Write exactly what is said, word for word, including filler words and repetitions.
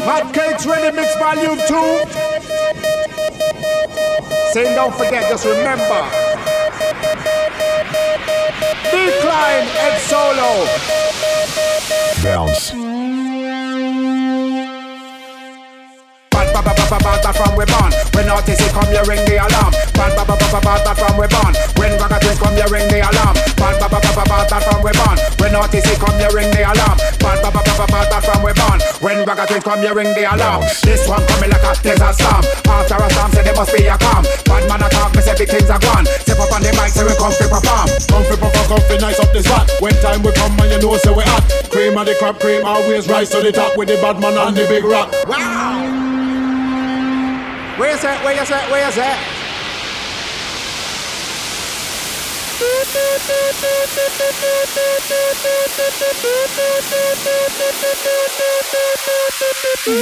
Hot Cakes Ready Mix Volume two. Saying don't forget, just remember. Decline Ed Solo. Bounce. Bad ba ba ba ba ba from we born. When artists come, you ring the alarm. Bad ba ba ba ba ba from we born. When ragamuffins come, you ring the alarm. Bad ba ba ba ba ba from we born. When artists come, you ring the alarm. Bad ba ba ba ba ba from we born. When ragamuffins come, you ring the alarm. This one coming like a desert storm. After a storm, say there must be a calm. Bad man a talk, me say big things are gone. Step up on the mic, say we come to perform. Come to perform, come to nice up this spot. When time we come, and you know say we hot. Cream of the crop, cream always rise to the top with the bad man and the big rock. Wow. Where you at? Where you at? Where you at?